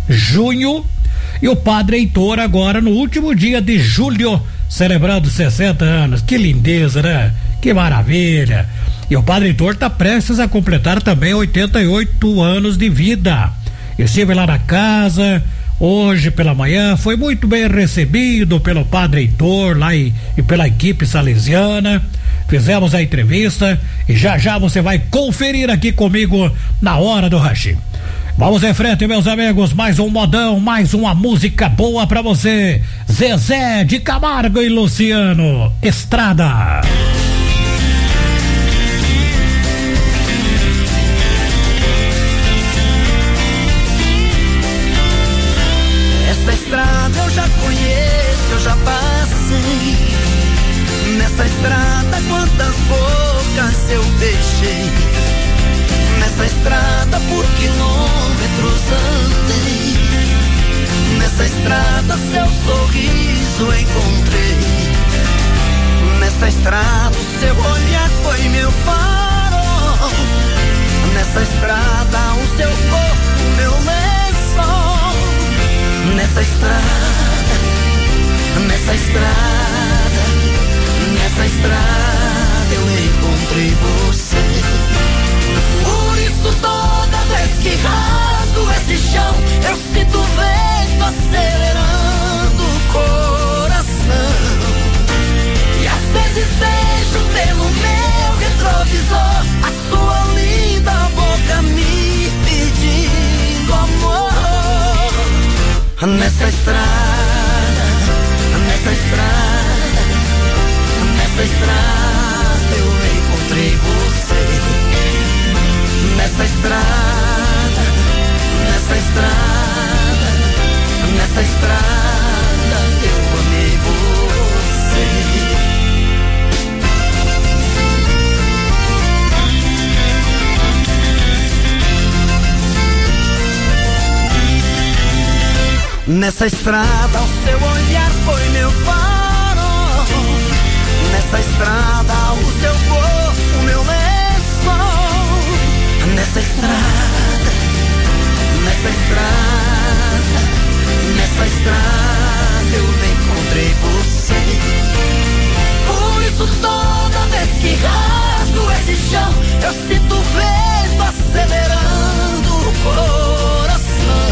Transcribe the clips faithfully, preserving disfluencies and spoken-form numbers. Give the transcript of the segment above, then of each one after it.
junho, e o Padre Heitor agora no último dia de julho, celebrando sessenta anos. Que lindeza, né? Que maravilha. E o Padre Heitor está prestes a completar também oitenta e oito anos de vida. Estive lá na casa hoje pela manhã, foi muito bem recebido pelo Padre Heitor lá e, e pela equipe salesiana. Fizemos a entrevista e já já você vai conferir aqui comigo na Hora do Rush. Vamos em frente, meus amigos, mais um modão, mais uma música boa pra você. Zezé de Camargo e Luciano, Estrada. Essa estrada eu já conheço, eu já passei. Nessa estrada quantas bocas eu beijei. Nessa estrada por quilômetros andei. Nessa estrada seu sorriso encontrei. Nessa estrada o seu olhar foi meu farol. Nessa estrada o seu corpo meu lençol. Nessa estrada, nessa estrada, nessa estrada eu encontrei você. Por isso toda vez que rasgo esse chão, eu sinto o vento acelerando o coração. E às vezes vejo pelo meu retrovisor a sua linda boca me pedindo amor. Nessa estrada, nessa estrada, nessa estrada eu encontrei você. Nessa estrada, nessa estrada, nessa estrada eu amei você. Nessa estrada o seu olhar foi meu farol. Nessa estrada o seu corpo meu lençol. Nessa estrada, nessa estrada, nessa estrada eu encontrei você. Por isso toda vez que rasgo esse chão, eu sinto o vento acelerando o coração.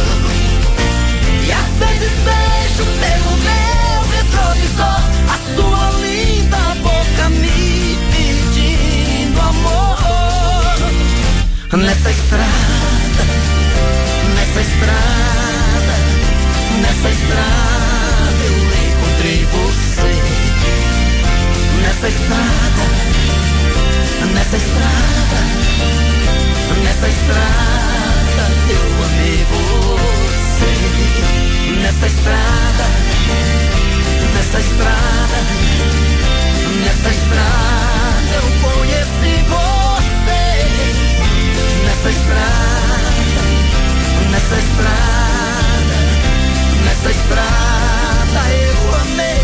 E às vezes vejo pelo meu retrovisor a sua linda boca me pedindo amor. Nessa estrada, nessa estrada, nessa estrada eu encontrei você. Nessa estrada, nessa estrada, nessa estrada eu amei você. Nessa estrada, nessa estrada, nessa estrada eu conheci você. Nessa estrada, nessa estrada, nessa estrada eu amei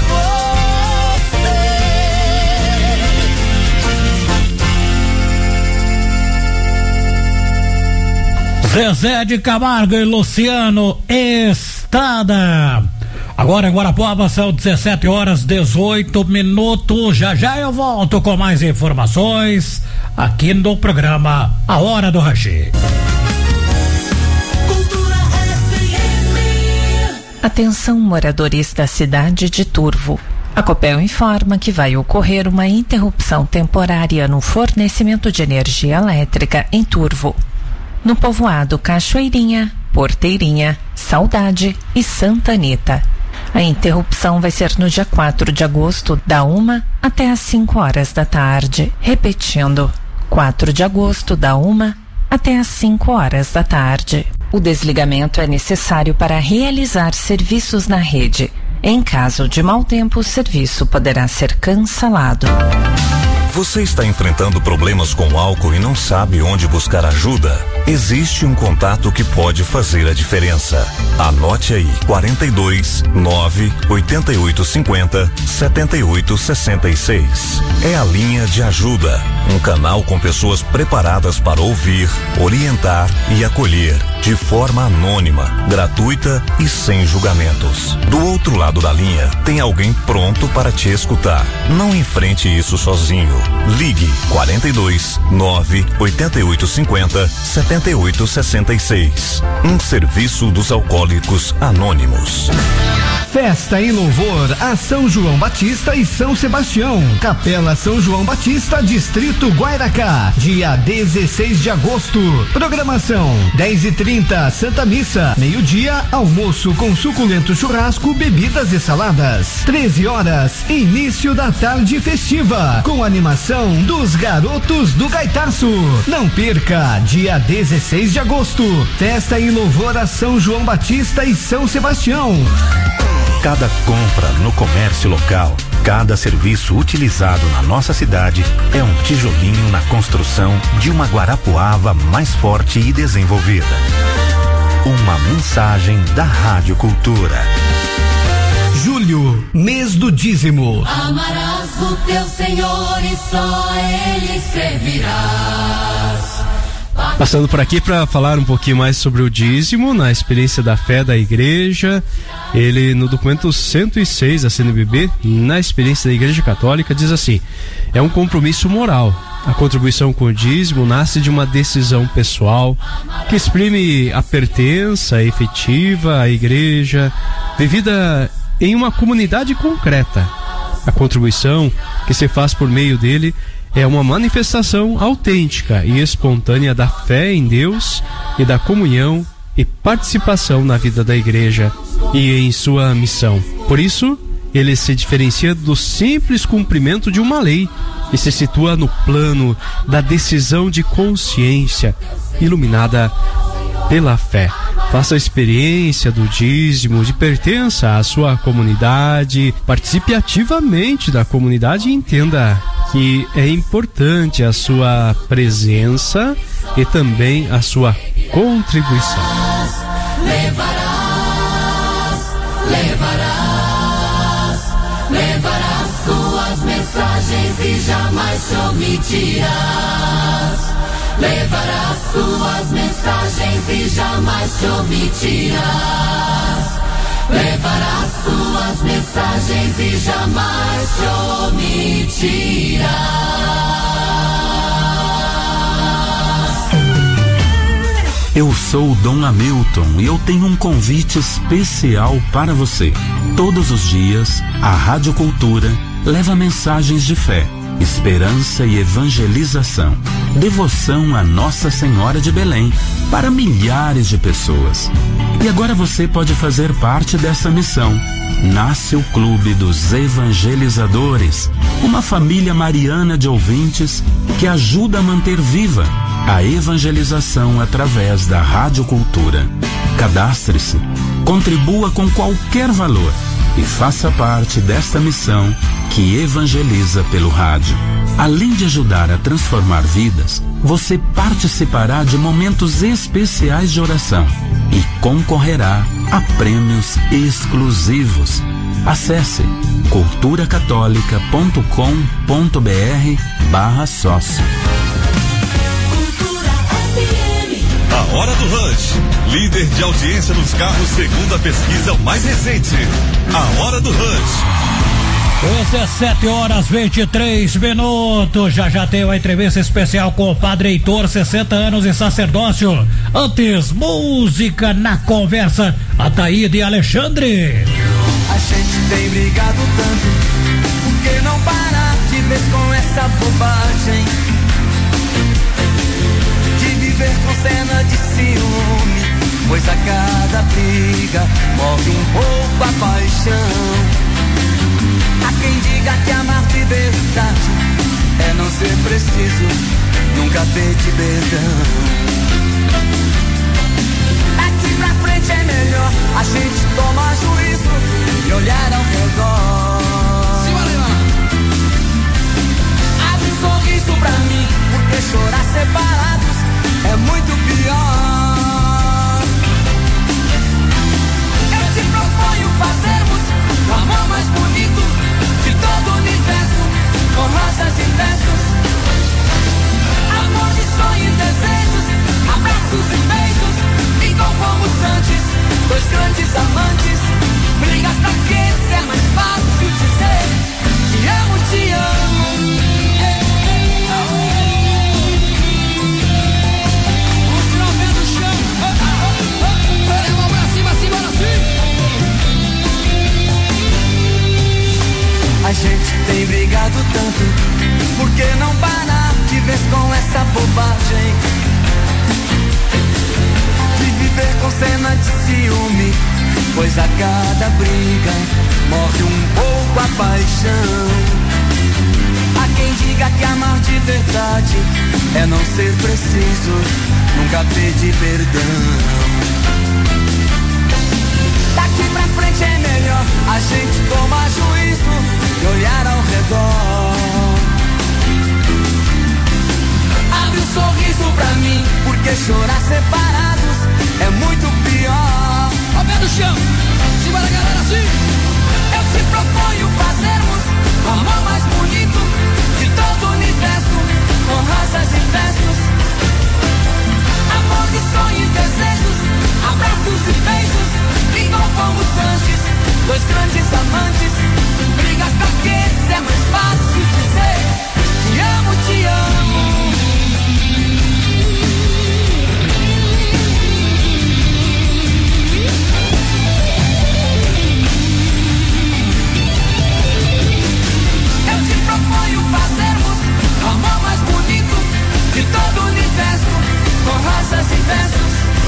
você. Zezé de Camargo e Luciano, Estrada. Agora em Guarapuava são dezessete horas dezoito minutos. Já já eu volto com mais informações aqui no programa A Hora do Rush. Atenção, moradores da cidade de Turvo. A Copel informa que vai ocorrer uma interrupção temporária no fornecimento de energia elétrica em Turvo. No povoado Cachoeirinha, Porteirinha, Saudade e Santa Anita. A interrupção vai ser no dia quatro de agosto, da uma até às cinco horas da tarde. Repetindo, quatro de agosto, da uma até às cinco horas da tarde. O desligamento é necessário para realizar serviços na rede. Em caso de mau tempo, o serviço poderá ser cancelado. Você está enfrentando problemas com álcool e não sabe onde buscar ajuda? Existe um contato que pode fazer a diferença. Anote aí: quarenta e dois, nove, oitenta e oito cinquenta, setenta e oito sessenta e seis. É a linha de ajuda, um canal com pessoas preparadas para ouvir, orientar e acolher, de forma anônima, gratuita e sem julgamentos. Do outro lado da linha, tem alguém pronto para te escutar. Não enfrente isso sozinho. Ligue quarenta e dois, nove, oitenta e oito cinquenta, setenta e oito sessenta e seis. Um serviço dos Alcoólicos Anônimos. Festa em louvor a São João Batista e São Sebastião. Capela São João Batista, Distrito Guairacá, dia dezesseis de agosto. Programação: dez e trinta, Santa Missa. Meio-dia, almoço com suculento churrasco, bebidas e saladas. treze horas, início da tarde festiva, com animação dos Garotos do Gaitaço. Não perca, dia dezesseis de agosto. Festa em louvor a São João Batista e São Sebastião. Cada compra no comércio local, cada serviço utilizado na nossa cidade é um tijolinho na construção de uma Guarapuava mais forte e desenvolvida. Uma mensagem da Rádio Cultura. Julho, mês do dízimo. Amarás o teu Senhor e só Ele servirás. Passando por aqui para falar um pouquinho mais sobre o dízimo, na experiência da fé da igreja. Ele, no documento cento e seis da C N B B, na experiência da Igreja Católica, diz assim: é um compromisso moral. A contribuição com o dízimo nasce de uma decisão pessoal que exprime a pertença efetiva à igreja, vivida em uma comunidade concreta. A contribuição que se faz por meio dele é uma manifestação autêntica e espontânea da fé em Deus e da comunhão e participação na vida da igreja e em sua missão. Por isso, ele se diferencia do simples cumprimento de uma lei e se situa no plano da decisão de consciência iluminada pela fé. Faça a experiência do dízimo, de pertença à sua comunidade, participe ativamente da comunidade e entenda que é importante a sua presença e também a sua contribuição. Levarás, levarás, levarás suas mensagens e jamais te omitirás. Levarás suas mensagens e jamais te omitirás. Levarás suas mensagens e jamais te omitirás. Eu sou o Dom Hamilton e eu tenho um convite especial para você. Todos os dias, a Rádio Cultura leva mensagens de fé, esperança e evangelização, devoção a Nossa Senhora de Belém para milhares de pessoas. E agora você pode fazer parte dessa missão. Nasce o Clube dos Evangelizadores, uma família mariana de ouvintes que ajuda a manter viva a evangelização através da Rádio Cultura. Cadastre-se, contribua com qualquer valor e faça parte desta missão que evangeliza pelo rádio. Além de ajudar a transformar vidas, você participará de momentos especiais de oração e concorrerá a prêmios exclusivos. Acesse culturacatólica.com.br barra sócio. A Hora do Rush, líder de audiência nos carros segundo a pesquisa mais recente. A Hora do Rush. dezessete horas vinte e três minutos. Já já tem uma entrevista especial com o Padre Heitor, sessenta anos em sacerdócio. Antes, música na conversa, Ataíde e Alexandre. A gente tem brigado tanto, por que não parar de vez com essa bobagem? De viver com cena de ciúme, pois a cada briga morre um pouco a paixão. Há quem diga que amar de verdade é não ser preciso nunca pedir perdão. Daqui pra frente é melhor a gente tomar juízo e olhar ao redor. Abre um sorriso pra mim, porque chorar separados é muito pior. grandes amantes, brigas pra quê? Se é mais fácil dizer te amo, te amo. Continua vendo o chão, leva a mão pra cima, segura assim. A gente tem brigado tanto, por que não parar de vez com essa bobagem? De viver com cena de ciúme, pois a cada briga morre um pouco a paixão. Há quem diga que amar de verdade é não ser preciso nunca pedir perdão. Daqui pra frente é melhor a gente tomar juízo e olhar ao redor. Abre um sorriso pra mim, porque chorar separados é muito pior. Ó, pé no chão, simbora galera assim. Eu te proponho fazermos o amor mais bonito de todo o universo, com rosas e versos, amor de sonho e desejos, abraços e beijos, igual fomos antes, dois grandes amantes, brigas pra quê? Se é mais fácil dizer te amo, te amo. Proponho fazermos o amor mais bonito de todo o universo, com rosas e versos,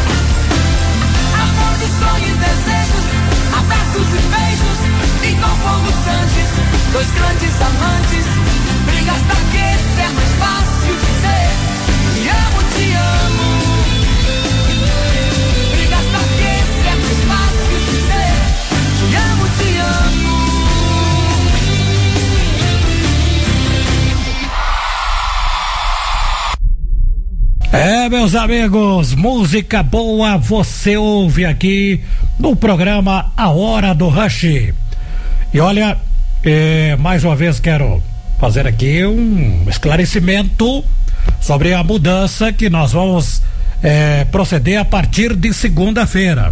amor de sonho e desejos, abraços e beijos, igual fomos antes, dois grandes amantes, brigas pra quê? Se é mais fácil dizer te amo, te amo. Brigas pra quê? Se é mais fácil dizer te amo, te amo. É, meus amigos, música boa você ouve aqui no programa A Hora do Rush. E olha, é, mais uma vez quero fazer aqui um esclarecimento sobre a mudança que nós vamos é, proceder a partir de segunda-feira.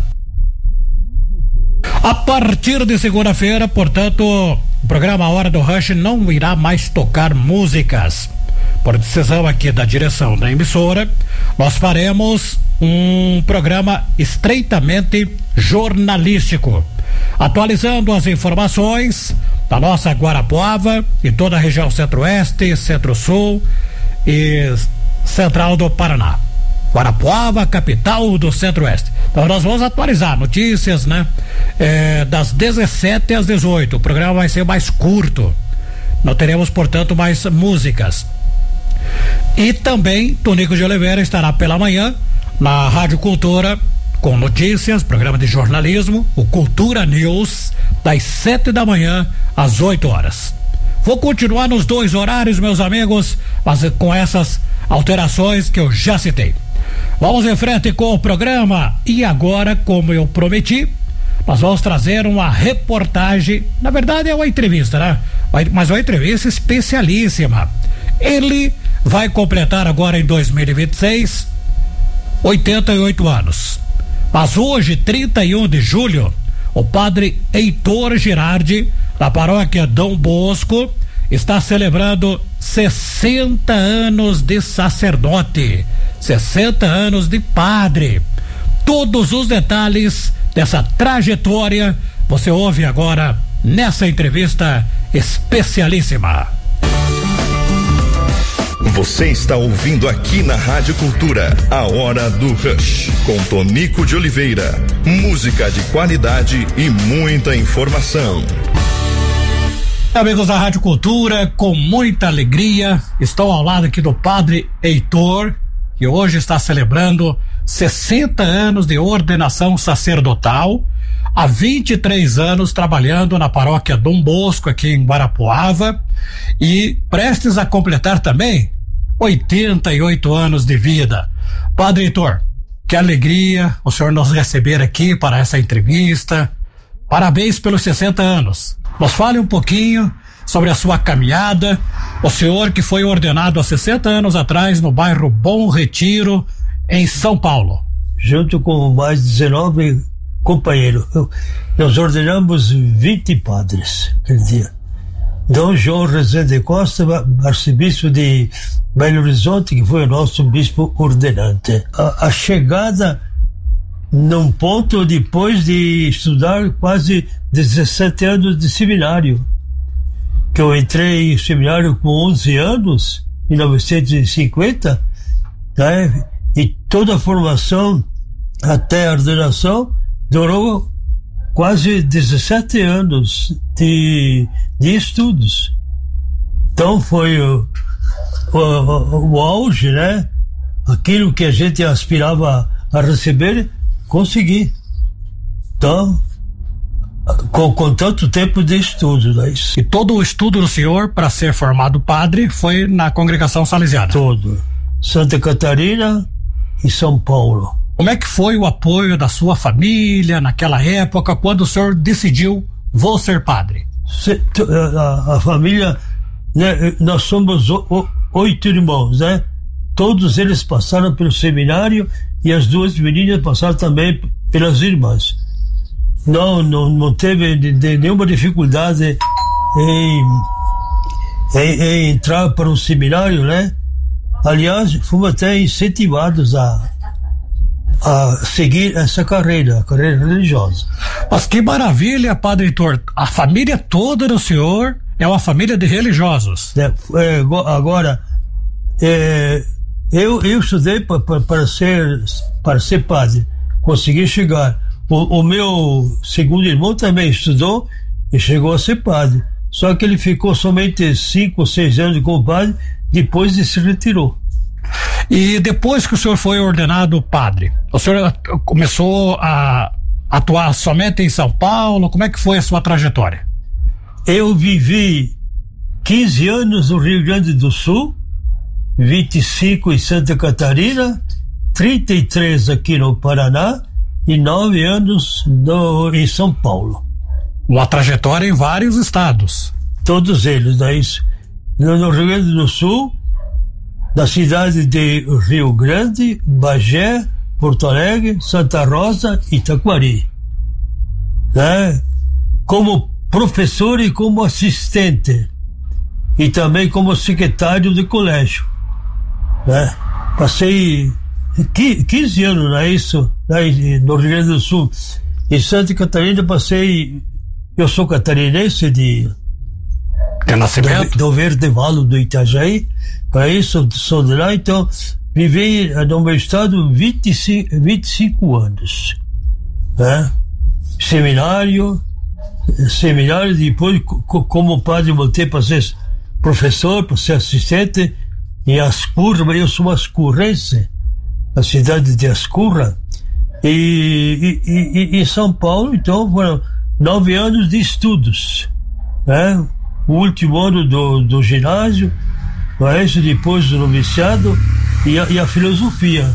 A partir de segunda-feira, portanto, o programa A Hora do Rush não irá mais tocar músicas. Por decisão aqui da direção da emissora, nós faremos um programa estreitamente jornalístico, atualizando as informações da nossa Guarapuava e toda a região centro-oeste, centro-sul e central do Paraná. Guarapuava, capital do centro-oeste. Então nós vamos atualizar notícias, né? É, das dezessete às dezoito. O programa vai ser mais curto. Não teremos, portanto, mais músicas. E também Tonico de Oliveira estará pela manhã na Rádio Cultura com notícias, programa de jornalismo, o Cultura News, das sete da manhã às oito horas. Vou continuar nos dois horários, meus amigos, mas com essas alterações que eu já citei. Vamos em frente com o programa e agora, como eu prometi, nós vamos trazer uma reportagem, na verdade é uma entrevista, né? Mas uma entrevista especialíssima. Ele vai completar agora em dois mil e vinte e seis oitenta e oito anos. Mas hoje, trinta e um de julho, o padre Heitor Girardi, da paróquia Dom Bosco, está celebrando sessenta anos de sacerdote, sessenta anos de padre. Todos os detalhes dessa trajetória você ouve agora nessa entrevista especialíssima. Você está ouvindo aqui na Rádio Cultura, A Hora do Rush, com Tonico de Oliveira. Música de qualidade e muita informação. Amigos da Rádio Cultura, com muita alegria, estou ao lado aqui do padre Heitor, que hoje está celebrando sessenta anos de ordenação sacerdotal, há vinte e três anos trabalhando na paróquia Dom Bosco, aqui em Guarapuava, e prestes a completar também oitenta e oito anos de vida. Padre Heitor, que alegria o senhor nos receber aqui para essa entrevista. Parabéns pelos sessenta anos. Nos fale um pouquinho sobre a sua caminhada. O senhor que foi ordenado há sessenta anos atrás no bairro Bom Retiro, em São Paulo. Junto com mais dezenove companheiro. Eu, nós ordenamos vinte padres aquele dia. Dom João Rezende Costa, arcebispo de Belo Horizonte, que foi o nosso bispo ordenante. A, a chegada num ponto depois de estudar quase dezessete anos de seminário. Que eu entrei em seminário com onze anos, em mil novecentos e cinquenta, né? E toda a formação até a ordenação durou quase dezessete anos de, de estudos. Então foi o, o, o auge, né? Aquilo que a gente aspirava a receber, consegui. Então, com, com tanto tempo de estudo, né? E todo o estudo do senhor para ser formado padre foi na congregação salesiana? Todo. Santa Catarina e São Paulo. Como é que foi o apoio da sua família naquela época, quando o senhor decidiu, vou ser padre? Se, a, a família, né, nós somos o, o, oito irmãos, né? Todos eles passaram pelo seminário e as duas meninas passaram também pelas irmãs. Não, não, não teve de, de nenhuma dificuldade em, em, em entrar para o seminário, né? Aliás, fomos até incentivados a a seguir essa carreira, a carreira religiosa. Mas que maravilha, Padre Heitor. A família toda do senhor é uma família de religiosos. É, é, agora, é, eu, eu estudei para ser, para ser padre, consegui chegar. O, o meu segundo irmão também estudou e chegou a ser padre. Só que ele ficou somente cinco ou seis anos como padre, depois ele se retirou. E depois que o senhor foi ordenado padre, o senhor começou a atuar somente em São Paulo? Como é que foi a sua trajetória? Eu vivi quinze anos no Rio Grande do Sul, vinte e cinco em Santa Catarina, trinta e três aqui no Paraná e nove anos no, em São Paulo. Uma trajetória em vários estados. Todos eles, né? No, no Rio Grande do Sul, da cidade de Rio Grande, Bagé, Porto Alegre, Santa Rosa e Taquari, né? Como professor e como assistente e também como secretário de colégio, né? Passei quinze anos, não é isso? No Rio Grande do Sul. Em Santa Catarina passei, eu sou catarinense de de nascimento? Do, do Verde Valo do Itajaí. Para isso, sou de lá, então vivi no meu estado vinte e cinco, vinte e cinco anos, né? Seminário, seminário, depois como padre voltei para ser professor, para ser assistente em Ascurra. Eu sou ascurrense, a cidade de Ascurra, e, e, e, e em São Paulo, então foram nove anos de estudos, né? O último ano do, do ginásio, isso, depois do noviciado e a, e a filosofia.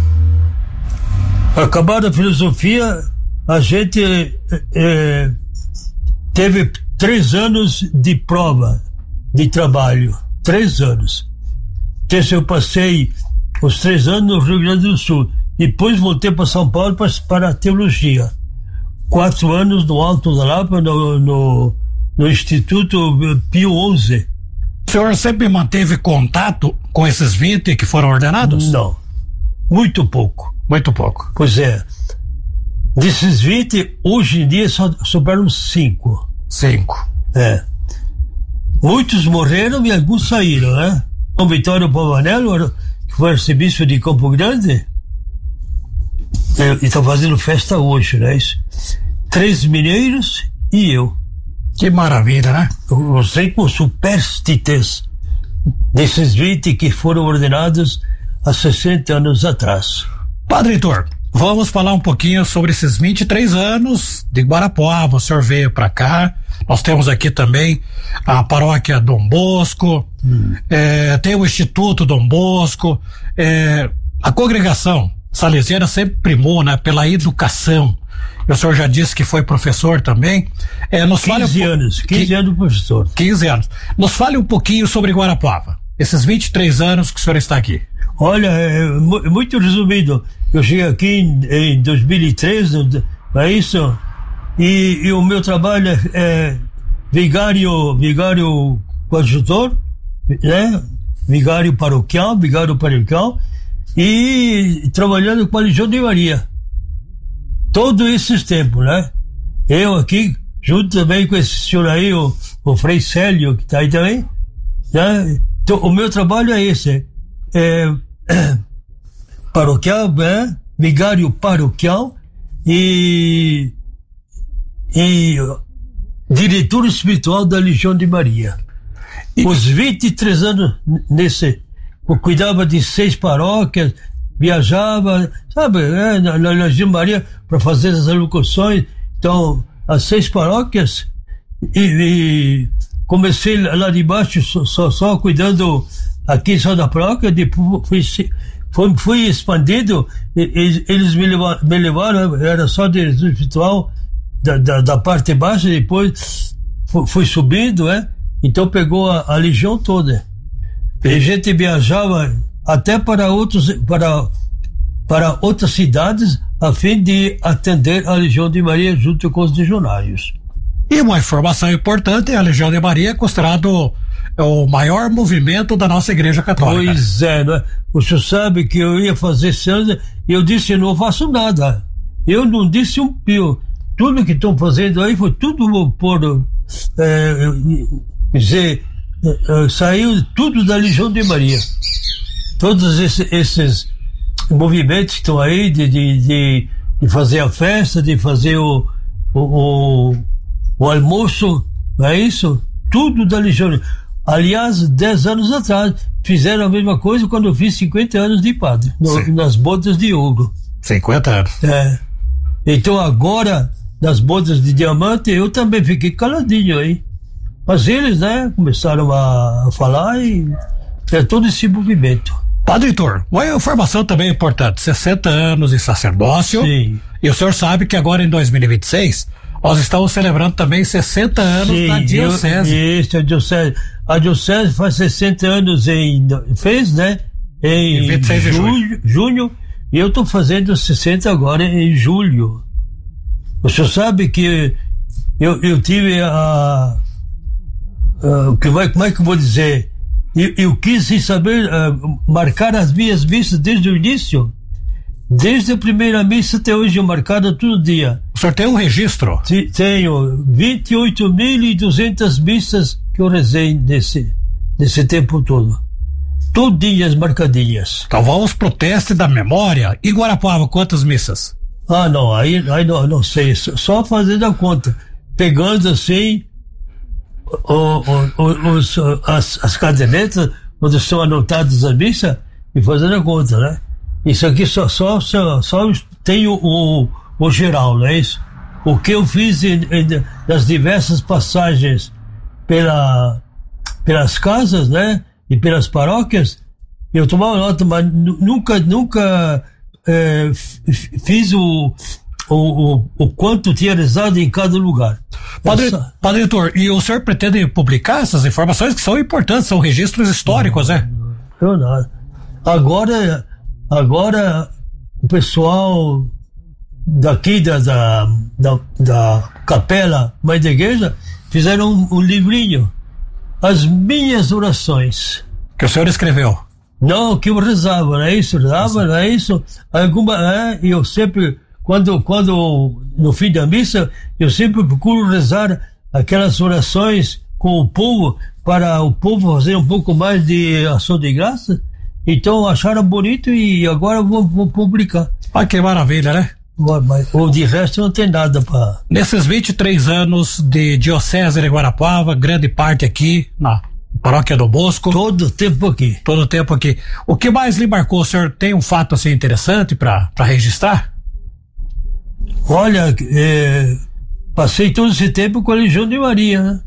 Acabada a filosofia, a gente é, teve três anos de prova de trabalho, três anos. Então, eu passei os três anos no Rio Grande do Sul, depois voltei para São Paulo para, para a teologia, quatro anos no Alto da Lapa, no, no, no Instituto Pio onze. O senhor sempre manteve contato com esses vinte que foram ordenados? Não, muito pouco. Muito pouco. Pois é. Desses vinte, hoje em dia só sobraram cinco. Cinco. É. Muitos morreram e alguns saíram, né? O Vitório Pavanello, que foi arcebispo de Campo Grande, e está fazendo festa hoje, né? Três mineiros e eu. Que maravilha, né? Os cinco superstites desses vinte que foram ordenados há sessenta anos atrás. Padre Heitor, vamos falar um pouquinho sobre esses vinte e três anos de Guarapuava. O senhor veio para cá. Nós temos aqui também a paróquia Dom Bosco, hum. é, tem o Instituto Dom Bosco, é, a congregação salesiana sempre primou, né, pela educação. O senhor já disse que foi professor também. É, nos quinze fale, anos, quinze anos professor. quinze anos. Nos fale um pouquinho sobre Guarapuava, esses vinte e três anos que o senhor está aqui. Olha, é, muito resumido. Eu cheguei aqui em, em dois mil e três, não é isso? E, e o meu trabalho é, é vigário, vigário coadjutor, né? Vigário paroquial, vigário paroquial, e trabalhando com a Legião de Maria. Todos esses tempos, né? Eu aqui, junto também com esse senhor aí, o, o Frei Célio, que está aí também, né? Então, o meu trabalho é esse, é, é paroquial, né? Vigário paroquial e, e diretor espiritual da Legião de Maria. E, os vinte e três anos nesse, eu cuidava de seis paróquias, viajava, sabe, né, na, na Legião de Maria para fazer as alocuções. Então, as seis paróquias, e, e comecei lá de baixo só, só, só cuidando aqui só da paróquia, depois fui, fui, fui expandido, eles, eles me, levaram, me levaram, era só diretor espiritual da, da, da parte baixa, depois fui, fui subindo, né? Então pegou a, a legião toda. E a gente viajava até para outros, para, para outras cidades, a fim de atender a Legião de Maria junto com os legionários. E uma informação importante, a Legião de Maria é considerado o maior movimento da nossa Igreja Católica. Pois é, né? O senhor sabe que eu ia fazer esse ano, e eu disse, não faço nada. Eu não disse um pio. Tudo que estão fazendo aí foi tudo por, é, quer dizer, é, saiu tudo da Legião de Maria. Todos esses, esses movimentos que estão aí de, de, de, de fazer a festa, de fazer o, o, o, o almoço, não é isso? Tudo da Legião. Aliás, dez anos atrás, fizeram a mesma coisa quando eu fiz cinquenta anos de padre, no, nas bodas de ouro. cinquenta anos. É. Então agora, nas bodas de diamante, eu também fiquei caladinho aí. Mas eles, né, começaram a falar e é todo esse movimento. Padre Heitor, uma informação também importante, sessenta anos de sacerdócio. Sim. E o senhor sabe que agora em dois mil e vinte e seis, nós estamos celebrando também sessenta anos Sim, da diocese. Eu, isso, a diocese. A diocese faz sessenta anos em, fez, né? Em vinte e seis de julho, junho. junho, e eu estou fazendo sessenta agora em julho. O senhor sabe que eu, eu tive a, a que vai, como é que eu vou dizer? Eu, eu quis saber uh, marcar as minhas missas desde o início. Desde a primeira missa até hoje eu marcado todo dia. O senhor tem um registro? Sim, tenho vinte e oito mil e duzentas missas que eu rezei nesse, nesse tempo todo. Todinhas marcadinhas. Então vamos pro teste da memória. E Guarapuava, quantas missas? Ah, não, aí, aí não, não sei, só fazendo a conta. Pegando assim o, o, o, os, as, as cadernetas onde estão anotadas as missas e fazendo a conta, né? Isso aqui só, só, só, só tem o, o, o geral, não é isso? O que eu fiz em, em, nas diversas passagens pela, pelas casas, né? E pelas paróquias, eu tomava nota, mas nunca, nunca é, fiz o, o, o, o quanto tinha rezado em cada lugar. Padre, Essa... Padre Heitor, e o senhor pretende publicar essas informações que são importantes, são registros históricos, não, né? Não, não. Agora, agora o pessoal daqui da, da, da, da Capela Mãe da Igreja fizeram um, um livrinho, As Minhas Orações. Que o senhor escreveu? Não, que eu rezava, não é isso? Rezava, não é isso? Alguma, é, eu sempre, quando, quando, no fim da missa, eu sempre procuro rezar aquelas orações com o povo, para o povo fazer um pouco mais de ação de graça. Então acharam bonito e agora vou, vou publicar. Ah, que maravilha, né? Mas, ou de resto não tem nada para... Nesses vinte e três anos de Diocese de Guarapuava, grande parte aqui na Paróquia do Bosco. Todo o tempo aqui. Todo o tempo aqui. O que mais lhe marcou? O senhor tem um fato assim interessante para registrar? Olha, é, passei todo esse tempo com a Legião de Maria, né?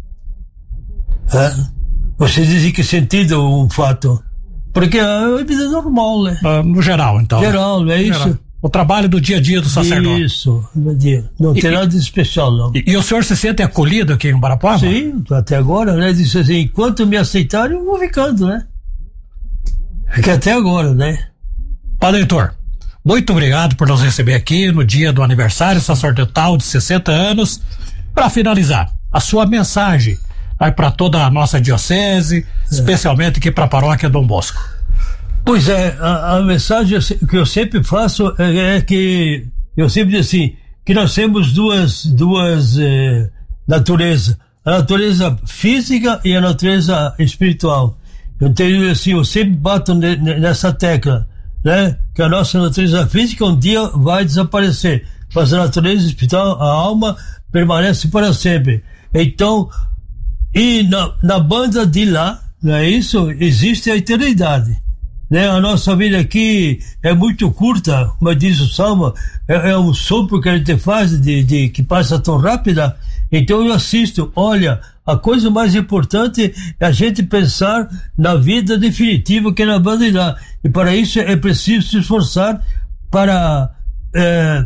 É, você dizia que sentido um fato? Porque é vida normal, né? Uh, no geral, então. Geral, não é isso? Geral. O trabalho do dia a dia do sacerdote. Isso, não tem e, nada de especial, não. E, e o senhor se sente acolhido aqui em Guarapuava? Sim, até agora, né? Disse assim, enquanto me aceitarem, eu vou ficando, né? Porque até agora, né? Padre Heitor, muito obrigado por nos receber aqui no dia do aniversário sacerdotal de sessenta anos. Para finalizar, a sua mensagem vai para toda a nossa diocese, é. especialmente aqui para a paróquia Dom Bosco. Pois é, a, a mensagem que eu sempre faço é, é que eu sempre digo assim, que nós temos duas, duas eh, naturezas, a natureza física e a natureza espiritual. Eu tenho assim, eu sempre bato ne, nessa tecla, né? Que a nossa natureza física um dia vai desaparecer, mas a natureza espiritual, a alma, permanece para sempre. Então, e na, na banda de lá, não é isso? Existe a eternidade. Né? A nossa vida aqui é muito curta, como diz o Salmo, é, é um sopro que a gente faz de, de, que passa tão rápida. Então eu assisto, olha, a coisa mais importante é a gente pensar na vida definitiva que é na banda de lá. E para isso é preciso se esforçar para é,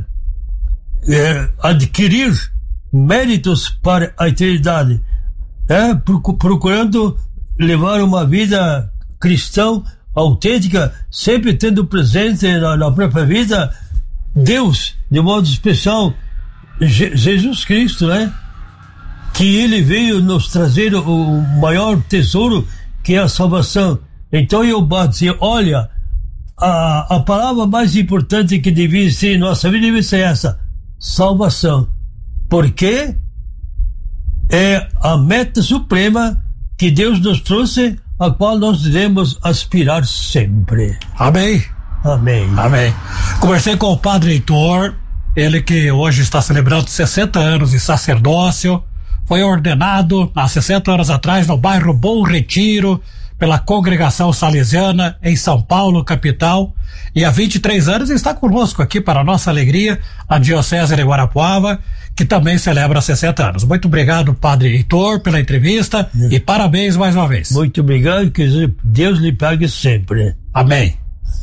é, adquirir méritos para a eternidade, é, procurando levar uma vida cristã autêntica, sempre tendo presente na, na própria vida Deus, de modo especial Je- Jesus Cristo, né? Que ele veio nos trazer o, o maior tesouro, que é a salvação. Então eu bato dizer, olha, a, a palavra mais importante que devia ser em nossa vida devia ser essa, salvação. Porque é a meta suprema que Deus nos trouxe, a qual nós devemos aspirar sempre. Amém. Amém. Amém. Conversei com o padre Heitor, ele que hoje está celebrando sessenta anos de sacerdócio, foi ordenado há sessenta anos atrás no bairro Bom Retiro, pela Congregação Salesiana em São Paulo, capital, e há vinte e três anos está conosco aqui, para nossa alegria, a Diocese de Guarapuava, que também celebra sessenta anos. Muito obrigado, padre Heitor, pela entrevista e parabéns mais uma vez. Muito obrigado, que Deus lhe pague sempre. Amém.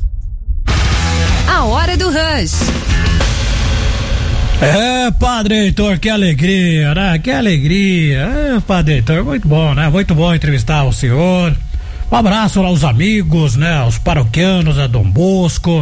A hora do Rush. É, padre Heitor, que alegria, né? Que alegria. É, padre Heitor, muito bom, né? Muito bom entrevistar o senhor. Um abraço aos amigos, né? Aos paroquianos, a Dom Bosco.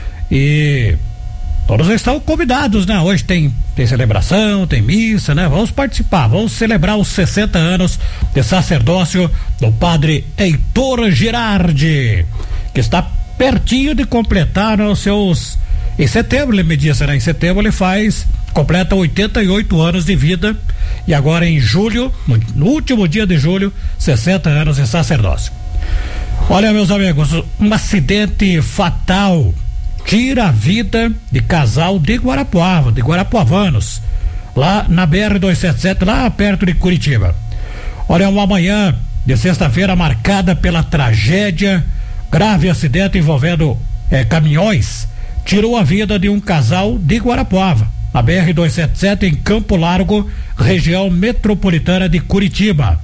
E todos estão convidados, né? Hoje tem, tem celebração, tem missa, né? Vamos participar, vamos celebrar os sessenta anos de sacerdócio do padre Heitor Girardi, que está pertinho de completar os seus... Em setembro, ele me disse, né? Em setembro ele faz, completa oitenta e oito anos de vida, e agora em julho, no, no último dia de julho, sessenta anos de sacerdócio. Olha, meus amigos, um acidente fatal tira a vida de casal de Guarapuava, de guarapuavanos, lá na B R duzentos e setenta e sete, lá perto de Curitiba. Olha, uma manhã de sexta-feira marcada pela tragédia, grave acidente envolvendo eh, caminhões, tirou a vida de um casal de Guarapuava, na B R duzentos e setenta e sete, em Campo Largo, região metropolitana de Curitiba.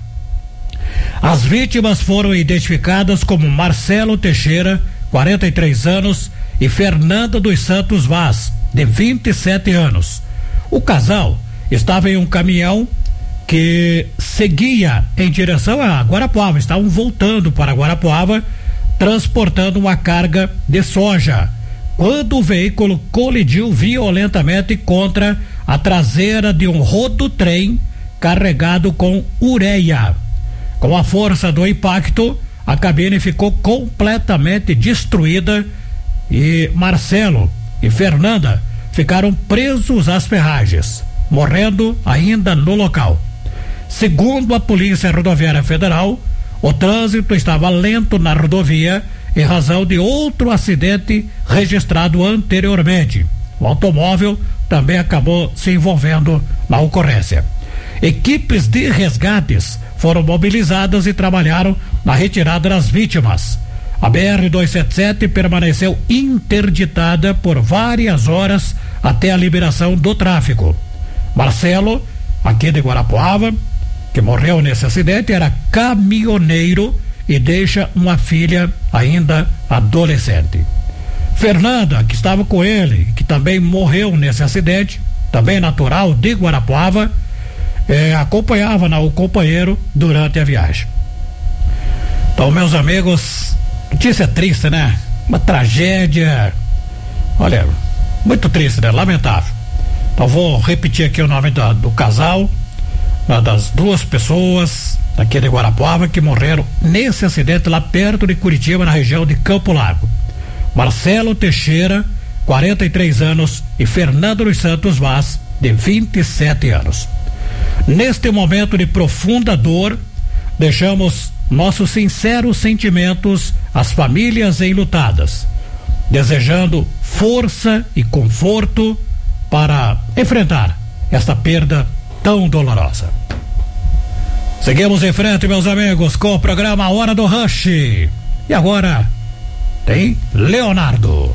As vítimas foram identificadas como Marcelo Teixeira, quarenta e três anos, e Fernanda dos Santos Vaz, de vinte e sete anos. O casal estava em um caminhão que seguia em direção a Guarapuava, estavam voltando para Guarapuava, transportando uma carga de soja, quando o veículo colidiu violentamente contra a traseira de um rodotrem carregado com ureia. Com a força do impacto, a cabine ficou completamente destruída e Marcelo e Fernanda ficaram presos às ferragens, morrendo ainda no local. Segundo a Polícia Rodoviária Federal, o trânsito estava lento na rodovia em razão de outro acidente registrado anteriormente. O automóvel também acabou se envolvendo na ocorrência. Equipes de resgates foram mobilizadas e trabalharam na retirada das vítimas. A B R duzentos e setenta e sete permaneceu interditada por várias horas até a liberação do tráfego. Marcelo, aqui de Guarapuava, que morreu nesse acidente, era caminhoneiro e deixa uma filha ainda adolescente. Fernanda, que estava com ele, que também morreu nesse acidente, também natural de Guarapuava, eh, acompanhava né, o companheiro durante a viagem. Então, meus amigos, notícia triste, né? Uma tragédia, Olha, muito triste, né? Lamentável. Então vou repetir aqui o nome do, do casal, das duas pessoas aqui de Guarapuava que morreram nesse acidente lá perto de Curitiba, na região de Campo Largo. Marcelo Teixeira, quarenta e três anos, e Fernando dos Santos Vaz, de vinte e sete anos. Neste momento de profunda dor, deixamos nossos sinceros sentimentos às famílias enlutadas, desejando força e conforto para enfrentar esta perda tão dolorosa. Seguimos em frente, meus amigos, com o programa Hora do Rush. E agora tem Leonardo.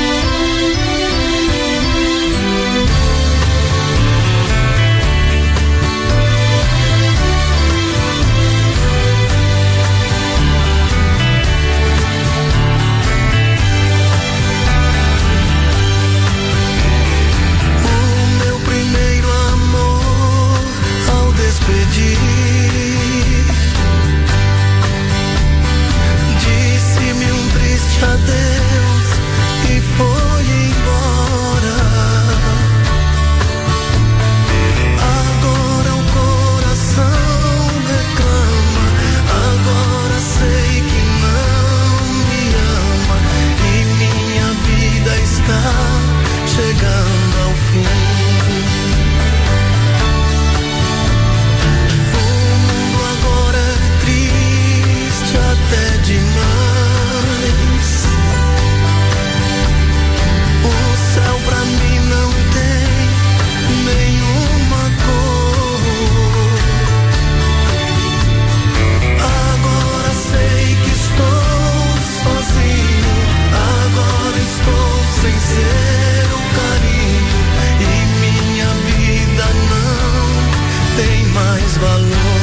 Disse-me um triste adeus e foi embora. Agora o coração reclama, agora sei que não me ama e minha vida está chegando ao fim. Até demais, o céu pra mim não tem nenhuma cor. Agora sei que estou sozinho, agora estou sem seu carinho e minha vida não tem mais valor.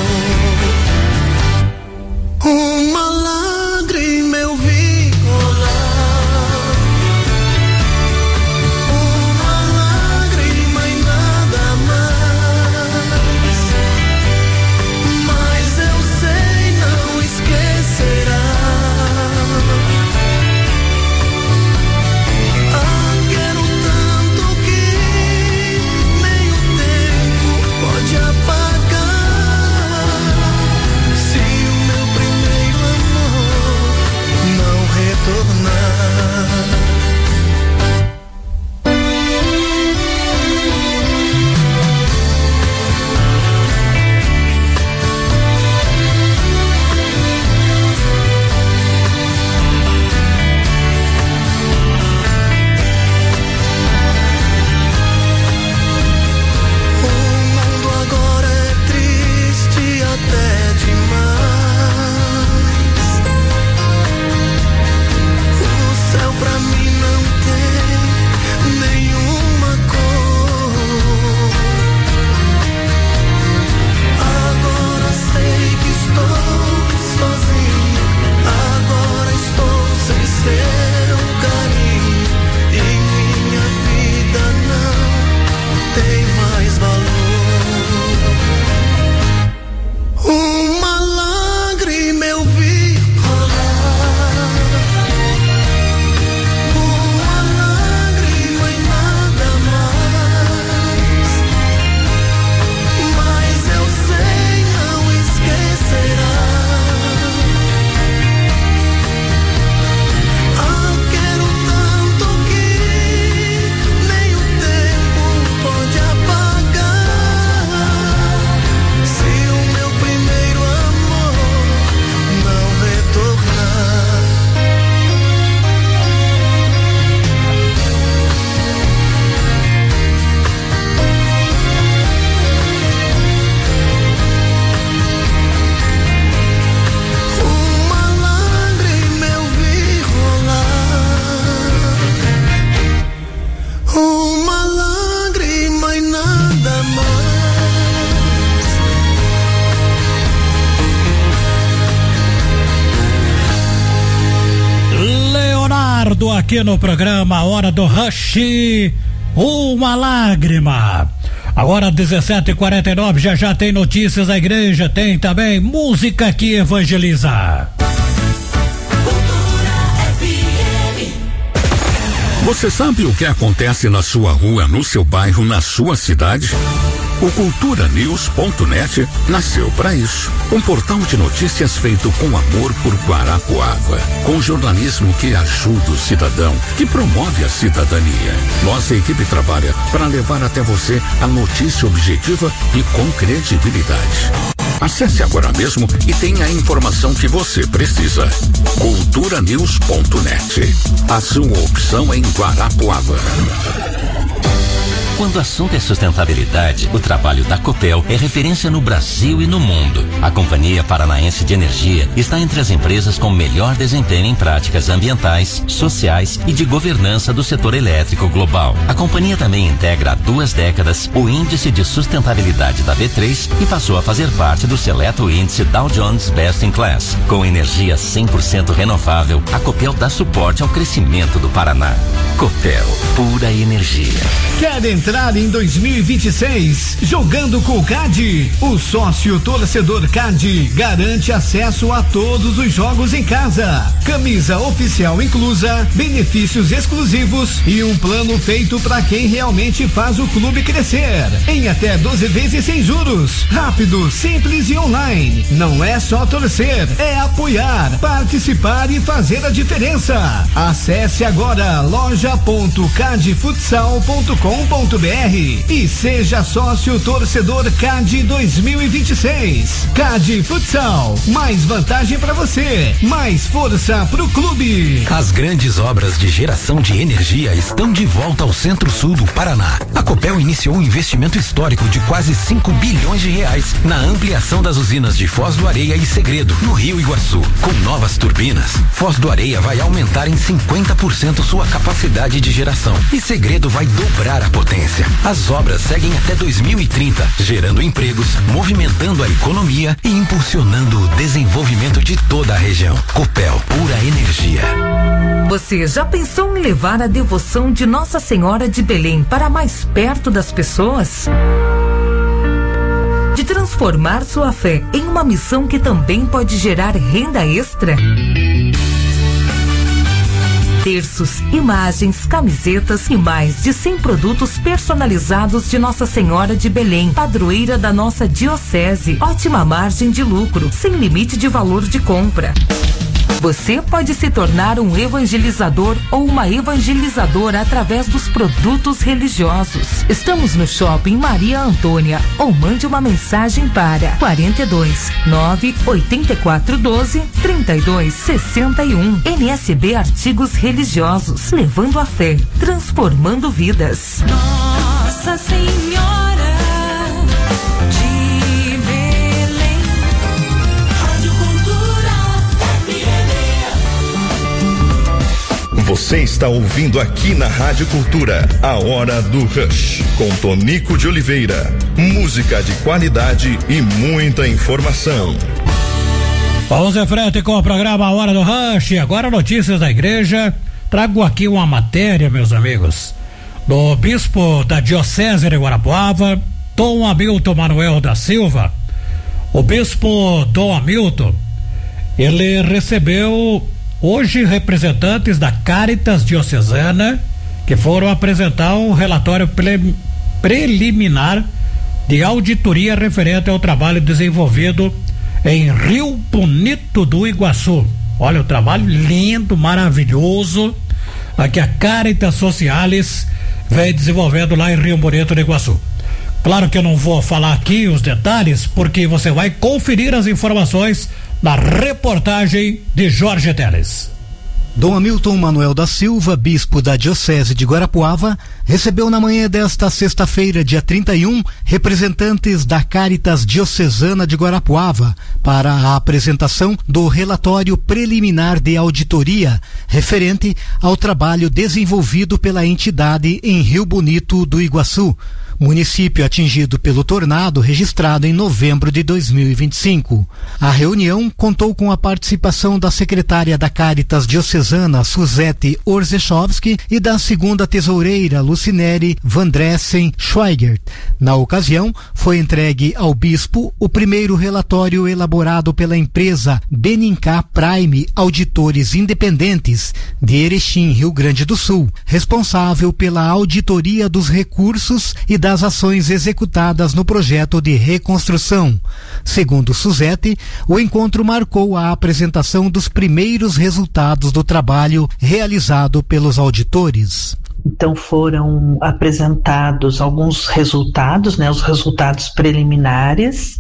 Uma lágrima eu vi rolar, uma lágrima e nada mais, mas eu sei não esquecerá. Ah, quero tanto que nem o tempo pode apagar. Se o meu primeiro amor não retornar. O mundo agora é triste até demais. O céu pra mim não tem nenhuma cor. Agora sei que estou sozinho, agora estou sem seu carinho e minha vida não tem mais valor. Uma lágrima eu vi rolar, uma lágrima e nada mais, mas eu sei não esquecerá. Ah, quero tanto que nem o tempo pode apagar. Se o meu primeiro amor não retornar. Uma lágrima eu vi rolar, uma lágrima e nada mais. Leonardo aqui no programa Hora do Rush, uma lágrima. Agora dezessete e quarenta e nove, já já tem notícias da igreja, tem também música que evangeliza. Você sabe o que acontece na sua rua, no seu bairro, na sua cidade? O cultura news ponto net nasceu para isso. Um portal de notícias feito com amor por Guarapuava, com jornalismo que ajuda o cidadão, que promove a cidadania. Nossa equipe trabalha para levar até você a notícia objetiva e com credibilidade. Acesse agora mesmo e tenha a informação que você precisa. cultura news ponto net. A sua opção em Guarapuava. Quando o assunto é sustentabilidade, o trabalho da Copel é referência no Brasil e no mundo. A Companhia Paranaense de Energia está entre as empresas com melhor desempenho em práticas ambientais, sociais e de governança do setor elétrico global. A companhia também integra há duas décadas o Índice de Sustentabilidade da B três e passou a fazer parte do seleto índice Dow Jones Best in Class. Com energia cem por cento renovável, a Copel dá suporte ao crescimento do Paraná. Copel, pura energia. Quer entrar em dois mil e vinte e seis jogando com o C A D? O sócio torcedor C A D garante acesso a todos os jogos em casa. Camisa oficial inclusa, benefícios exclusivos e um plano feito para quem realmente faz o clube crescer. Em até doze vezes sem juros. Rápido, simples e online. Não é só torcer, é apoiar, participar e fazer a diferença. Acesse agora loja ponto cadfutsal ponto com ponto br e seja sócio torcedor C A D dois mil e vinte e seis. C A D Futsal, mais vantagem para você, mais força pro clube. As grandes obras de geração de energia estão de volta ao centro-sul do Paraná. A Copel iniciou um investimento histórico de quase cinco bilhões de reais na ampliação das usinas de Foz do Areia e Segredo, no Rio Iguaçu. Com novas turbinas, Foz do Areia vai aumentar em cinquenta por cento sua capacidade de geração e Segredo vai dobrar a potência. As obras seguem até dois mil e trinta, gerando empregos, movimentando a economia e impulsionando o desenvolvimento de toda a região. Copel, pura energia. Você já pensou em levar a devoção de Nossa Senhora de Belém para mais perto das pessoas? De transformar sua fé em uma missão que também pode gerar renda extra? Terços, imagens, camisetas e mais de cem produtos personalizados de Nossa Senhora de Belém, padroeira da nossa diocese. Ótima margem de lucro, sem limite de valor de compra. Você pode se tornar um evangelizador ou uma evangelizadora através dos produtos religiosos. Estamos no Shopping Maria Antônia ou mande uma mensagem para quarenta e dois, nove oitenta e quatro, doze, trinta e dois, sessenta e um. N S B Artigos Religiosos, levando a fé, transformando vidas. Nossa Senhora de Belém, Rádio Cultura F M. Você está ouvindo aqui na Rádio Cultura a Hora do Rush, com Tonico de Oliveira. Música de qualidade e muita informação. Vamos em frente com o programa A Hora do Rush. Agora notícias da igreja. Trago aqui uma matéria, meus amigos, do bispo da Diocese de Guarapuava, Dom Hamilton Manuel da Silva. O bispo Dom Hamilton, ele recebeu hoje representantes da Caritas Diocesana que foram apresentar um relatório pre- preliminar de auditoria referente ao trabalho desenvolvido em Rio Bonito do Iguaçu. Olha, o trabalho lindo, maravilhoso, que a Caritas Sociales vem desenvolvendo lá em Rio Bonito do Iguaçu. Claro que eu não vou falar aqui os detalhes, porque você vai conferir as informações na reportagem de Jorge Teles. Dom Hamilton Manuel da Silva, bispo da Diocese de Guarapuava, recebeu na manhã desta sexta-feira, dia trinta e um, representantes da Caritas Diocesana de Guarapuava para a apresentação do relatório preliminar de auditoria referente ao trabalho desenvolvido pela entidade em Rio Bonito do Iguaçu. município atingido pelo tornado registrado em novembro de dois mil e vinte e cinco. A reunião contou com a participação da secretária da Cáritas Diocesana, Suzete Orzechowski, e da segunda tesoureira, Lucinere Vandressen Schweigert. Na ocasião, foi entregue ao bispo o primeiro relatório elaborado pela empresa Benincá Prime Auditores Independentes de Erechim, Rio Grande do Sul, responsável pela auditoria dos recursos e das ações executadas no projeto de reconstrução. Segundo Suzete, o encontro marcou a apresentação dos primeiros resultados do trabalho realizado pelos auditores. Então foram apresentados alguns resultados, né, os resultados preliminares,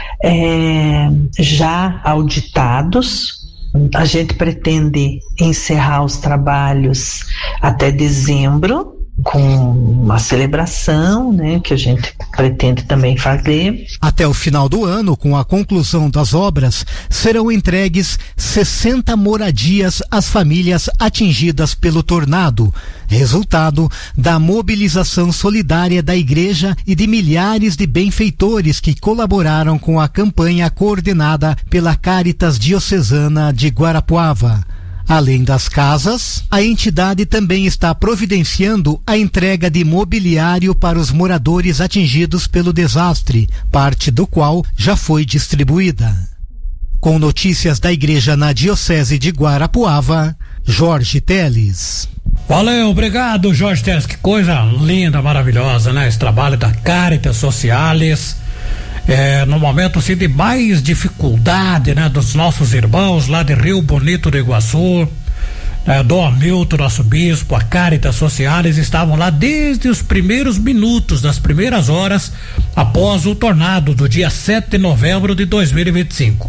é, já auditados. A gente pretende encerrar os trabalhos até dezembro, com uma celebração, né, que a gente pretende também fazer. Até o final do ano, com a conclusão das obras, serão entregues sessenta moradias às famílias atingidas pelo tornado, resultado da mobilização solidária da igreja e de milhares de benfeitores que colaboraram com a campanha coordenada pela Cáritas Diocesana de Guarapuava. Além das casas, a entidade também está providenciando a entrega de mobiliário para os moradores atingidos pelo desastre, parte do qual já foi distribuída. Com notícias da igreja na Diocese de Guarapuava, Jorge Teles. Valeu, obrigado, Jorge Teles. Que coisa linda, maravilhosa, né? Esse trabalho da Cáritas Sociales. É, no momento assim, de mais dificuldade, né, dos nossos irmãos lá de Rio Bonito do Iguaçu, é, Dom Hamilton, nosso bispo, a Cáritas Sociales estavam lá desde os primeiros minutos, das primeiras horas após o tornado do dia sete de novembro de dois mil e vinte e cinco.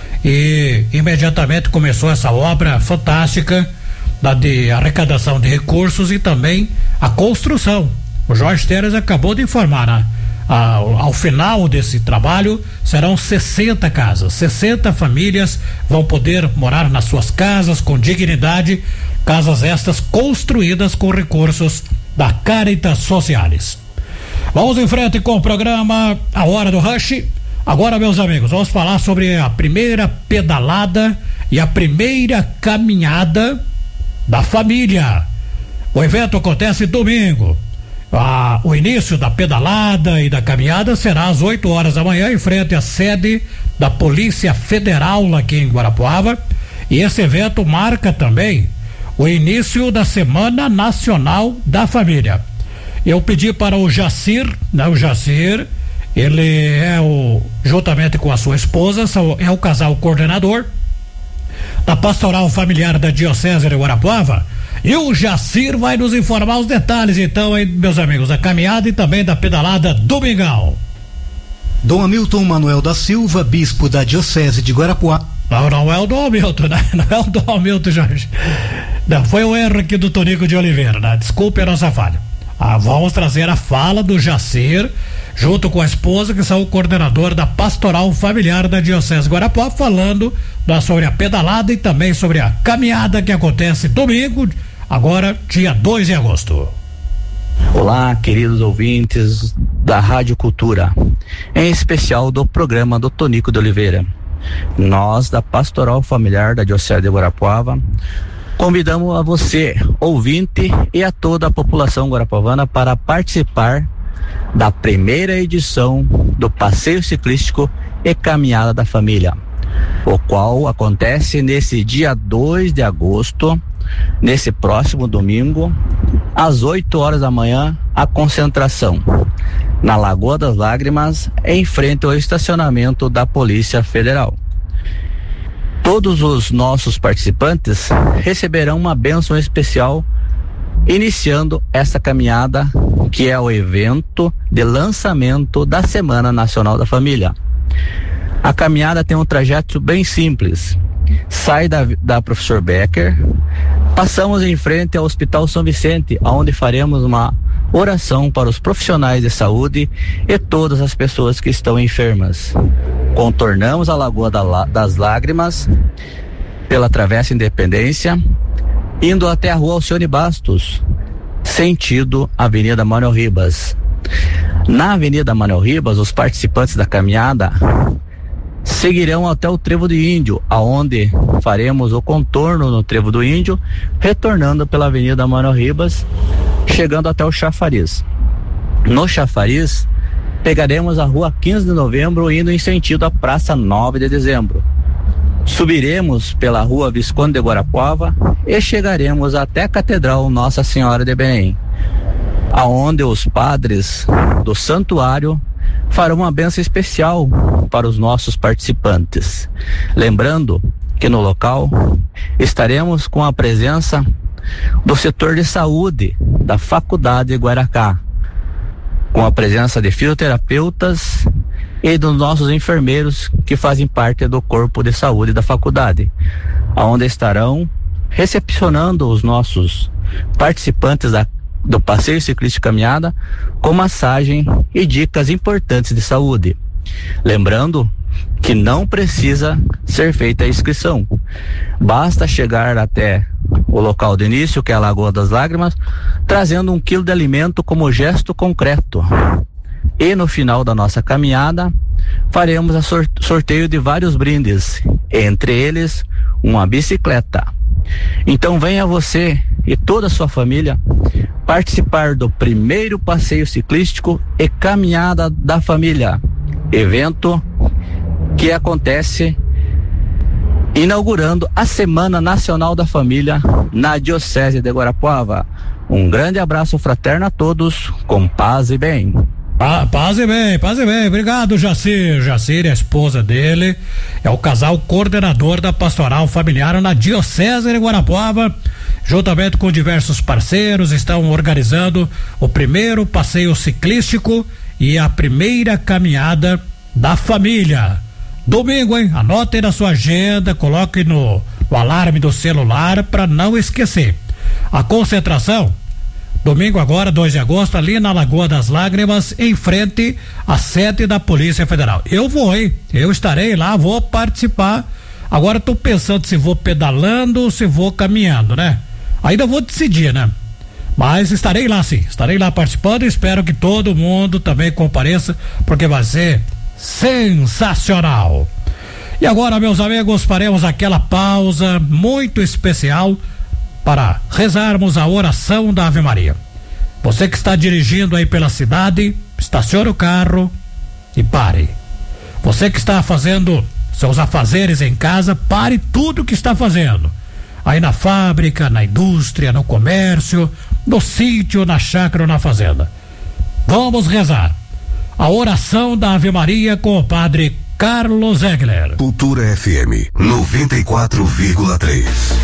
E imediatamente começou essa obra fantástica da de arrecadação de recursos e também a construção. O Jorge Teres acabou de informar, né? Ao, ao final desse trabalho serão sessenta casas, sessenta famílias vão poder morar nas suas casas com dignidade, casas estas construídas com recursos da Cáritas Sociales. Vamos em frente com o programa A Hora do Rush. Agora, meus amigos, vamos falar sobre a primeira pedalada e a primeira caminhada da família. O evento acontece domingo. Ah, o início da pedalada e da caminhada será às oito horas da manhã em frente à sede da Polícia Federal aqui em Guarapuava, e esse evento marca também o início da Semana Nacional da Família. Eu pedi para o Jacir, né, o Jacir, ele é o, juntamente com a sua esposa, é o casal coordenador da Pastoral Familiar da Diocese de Guarapuava. E o Jacir vai nos informar os detalhes, então, hein, meus amigos, da caminhada e também da pedalada domingão. Dom Hamilton Manuel da Silva, bispo da Diocese de Guarapuava. Não, não é o Dom Hamilton, né? Não é o Dom Hamilton, Jorge. Não, foi o erro aqui do Tonico de Oliveira, né? Desculpe a nossa falha. Ah, vamos trazer a fala do Jacir, junto com a esposa, que são o coordenador da Pastoral Familiar da Diocese de Guarapuava, falando da, sobre a pedalada e também sobre a caminhada que acontece domingo, agora, dia dois de agosto. Olá, queridos ouvintes da Rádio Cultura, em especial do programa do Tonico de Oliveira. Nós, da Pastoral Familiar da Diocese de Guarapuava, convidamos a você, ouvinte, e a toda a população guarapuavana para participar da primeira edição do Passeio Ciclístico e Caminhada da Família, o qual acontece nesse dia dois de agosto, nesse próximo domingo, às oito horas da manhã, a concentração na Lagoa das Lágrimas, em frente ao estacionamento da Polícia Federal. Todos os nossos participantes receberão uma bênção especial iniciando essa caminhada, que é o evento de lançamento da Semana Nacional da Família. A caminhada tem um trajeto bem simples. Sai da, da Professor Becker, passamos em frente ao Hospital São Vicente, onde faremos uma oração para os profissionais de saúde e todas as pessoas que estão enfermas. Contornamos a Lagoa da, das Lágrimas pela Travessa Independência, indo até a Rua Alcione Bastos, sentido Avenida Manuel Ribas. Na Avenida Manuel Ribas, os participantes da caminhada seguirão até o Trevo do Índio, aonde faremos o contorno no Trevo do Índio, retornando pela Avenida Manuel Ribas, chegando até o Chafariz. No Chafariz, pegaremos a Rua quinze de Novembro, indo em sentido à Praça nove de Dezembro. Subiremos pela Rua Visconde de Guarapuava e chegaremos até a Catedral Nossa Senhora de Belém, aonde os padres do santuário farão uma bênção especial para os nossos participantes. Lembrando que no local estaremos com a presença do setor de saúde da Faculdade de Guaracá, com a presença de fisioterapeutas e dos nossos enfermeiros que fazem parte do corpo de saúde da faculdade, aonde estarão recepcionando os nossos participantes da do passeio ciclístico caminhada com massagem e dicas importantes de saúde. Lembrando que não precisa ser feita a inscrição, basta chegar até o local de início, que é a Lagoa das Lágrimas, trazendo um quilo de alimento como gesto concreto. E no final da nossa caminhada faremos a sorteio de vários brindes, entre eles uma bicicleta. Então venha você e toda a sua família participar do primeiro passeio ciclístico e caminhada da família, evento que acontece inaugurando a Semana Nacional da Família na Diocese de Guarapuava. Um grande abraço fraterno a todos, com paz e bem. Ah, paz e bem, paz e bem. Obrigado, Jacir. Jacir e a esposa dele é o casal coordenador da Pastoral Familiar na Diocese de Guarapuava. Juntamente com diversos parceiros, estão organizando o primeiro passeio ciclístico e a primeira caminhada da família. Domingo, hein? Anote na sua agenda, coloque no, no alarme do celular para não esquecer. A concentração, domingo agora, dois de agosto, ali na Lagoa das Lágrimas, em frente à sede da Polícia Federal. Eu vou, hein? Eu estarei lá, vou participar. Agora estou pensando se vou pedalando ou se vou caminhando, né? Ainda vou decidir, né? Mas estarei lá sim, estarei lá participando e espero que todo mundo também compareça, porque vai ser sensacional. E agora, meus amigos, faremos aquela pausa muito especial para rezarmos a oração da Ave Maria. Você que está dirigindo aí pela cidade, estacione o carro e pare. Você que está fazendo seus afazeres em casa, pare tudo que está fazendo. Aí na fábrica, na indústria, no comércio, no sítio, na chácara ou na fazenda. Vamos rezar a oração da Ave Maria com o padre Carlos Egler. Cultura F M noventa e quatro vírgula três.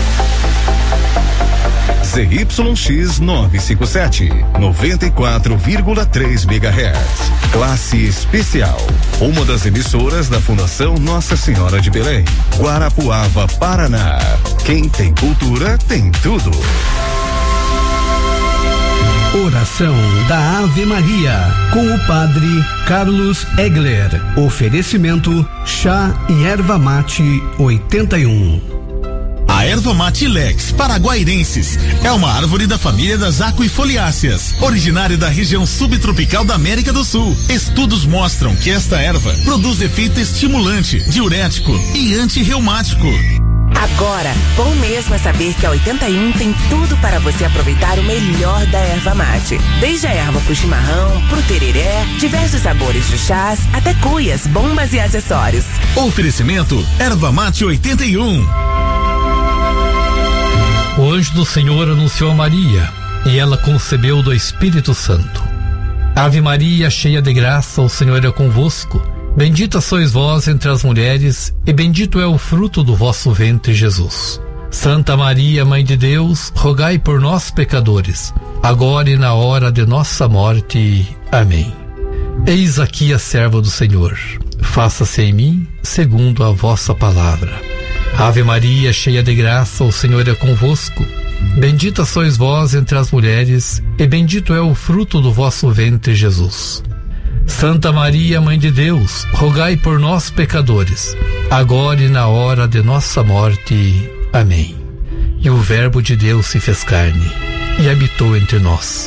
Z Y X novecentos e cinquenta e sete, noventa e quatro vírgula três megahertz. Classe especial. Uma das emissoras da Fundação Nossa Senhora de Belém, Guarapuava, Paraná. Quem tem cultura tem tudo. Oração da Ave Maria com o padre Carlos Egler. Oferecimento chá e erva mate oitenta e um. A erva mate Lex paraguairensis é uma árvore da família das aquifoliáceas, originária da região subtropical da América do Sul. Estudos mostram que esta erva produz efeito estimulante, diurético e antirreumático. Agora, bom mesmo é saber que a oitenta e um tem tudo para você aproveitar o melhor da erva mate. Desde a erva pro chimarrão, pro tereré, diversos sabores de chás, até cuias, bombas e acessórios. Oferecimento erva mate oitenta e um. O anjo do Senhor anunciou a Maria, e ela concebeu do Espírito Santo. Ave Maria, cheia de graça, o Senhor é convosco. Bendita sois vós entre as mulheres, e bendito é o fruto do vosso ventre, Jesus. Santa Maria, Mãe de Deus, rogai por nós, pecadores, agora e na hora de nossa morte. Amém. Eis aqui a serva do Senhor. Faça-se em mim segundo a vossa palavra. Ave Maria, cheia de graça, o Senhor é convosco. Bendita sois vós entre as mulheres, e bendito é o fruto do vosso ventre, Jesus. Santa Maria, Mãe de Deus, rogai por nós, pecadores, agora e na hora de nossa morte. Amém. E o Verbo de Deus se fez carne e habitou entre nós.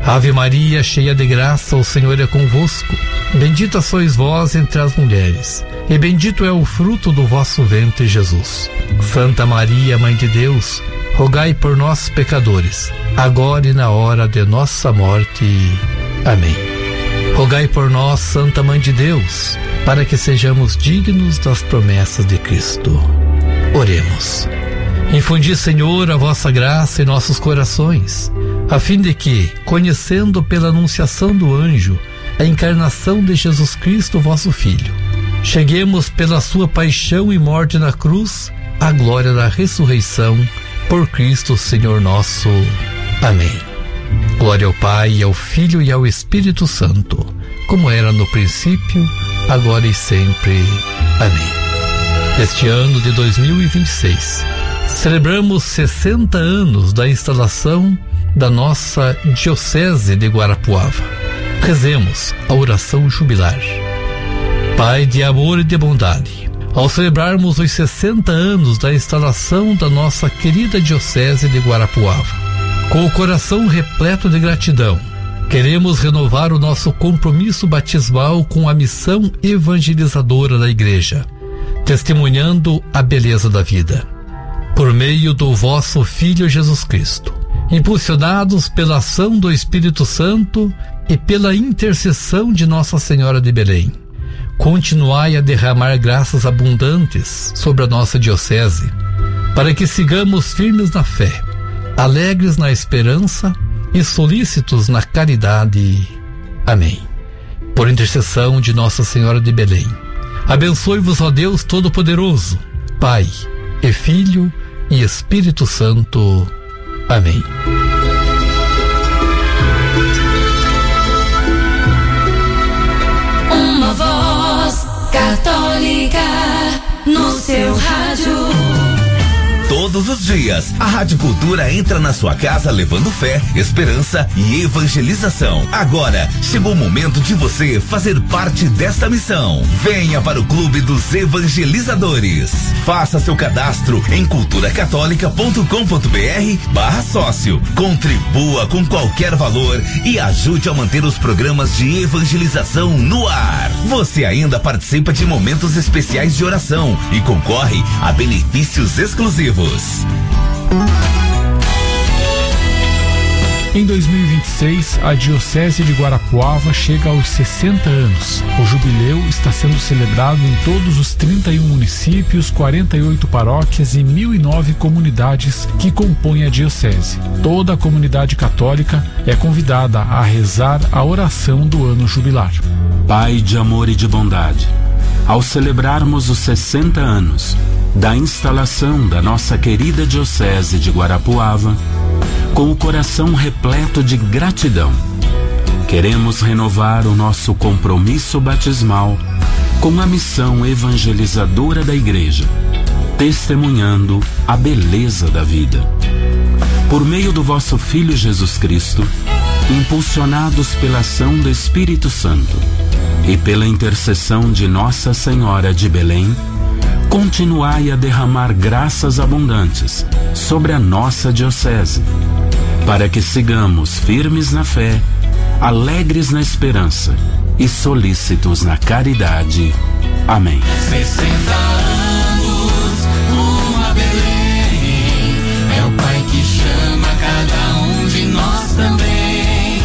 Ave Maria, cheia de graça, o Senhor é convosco. Bendita sois vós entre as mulheres, e bendito é o fruto do vosso ventre, Jesus. Santa Maria, Mãe de Deus, rogai por nós, pecadores, agora e na hora de nossa morte. Amém. Rogai por nós, Santa Mãe de Deus, para que sejamos dignos das promessas de Cristo. Oremos. Infundi, Senhor, a vossa graça em nossos corações, a fim de que, conhecendo pela anunciação do anjo a encarnação de Jesus Cristo, vosso Filho, cheguemos pela sua paixão e morte na cruz à glória da ressurreição por Cristo, Senhor nosso. Amém. Glória ao Pai, ao Filho e ao Espírito Santo, como era no princípio, agora e sempre. Amém. Este ano de dois mil e vinte e seis, celebramos sessenta anos da instalação da nossa Diocese de Guarapuava. Rezemos a oração jubilar. Pai de amor e de bondade, ao celebrarmos os sessenta anos da instalação da nossa querida Diocese de Guarapuava, com o coração repleto de gratidão, queremos renovar o nosso compromisso batismal com a missão evangelizadora da Igreja, testemunhando a beleza da vida. Por meio do vosso Filho Jesus Cristo, impulsionados pela ação do Espírito Santo e pela intercessão de Nossa Senhora de Belém, continuai a derramar graças abundantes sobre a nossa diocese, para que sigamos firmes na fé, alegres na esperança e solícitos na caridade. Amém. Por intercessão de Nossa Senhora de Belém, abençoe-vos, ó Deus Todo-Poderoso, Pai e Filho e Espírito Santo. Amém. Uma voz católica no seu rádio. Todos os dias, a Rádio Cultura entra na sua casa levando fé, esperança e evangelização. Agora, chegou o momento de você fazer parte desta missão. Venha para o Clube dos Evangelizadores. Faça seu cadastro em culturacatólica.com.br barra sócio. Contribua com qualquer valor e ajude a manter os programas de evangelização no ar. Você ainda participa de momentos especiais de oração e concorre a benefícios exclusivos. Em dois mil e vinte e seis, a Diocese de Guarapuava chega aos sessenta anos. O jubileu está sendo celebrado em todos os trinta e um municípios, quarenta e oito paróquias e mil e nove comunidades que compõem a Diocese. Toda a comunidade católica é convidada a rezar a oração do ano jubilar. Pai de amor e de bondade, ao celebrarmos os sessenta anos da instalação da nossa querida Diocese de Guarapuava, com o coração repleto de gratidão, queremos renovar o nosso compromisso batismal com a missão evangelizadora da Igreja, testemunhando a beleza da vida. Por meio do vosso Filho Jesus Cristo, impulsionados pela ação do Espírito Santo e pela intercessão de Nossa Senhora de Belém, continuai a derramar graças abundantes sobre a nossa diocese, para que sigamos firmes na fé, alegres na esperança e solícitos na caridade. Amém. sessenta anos, uma Belém, é o Pai que chama cada um de nós também.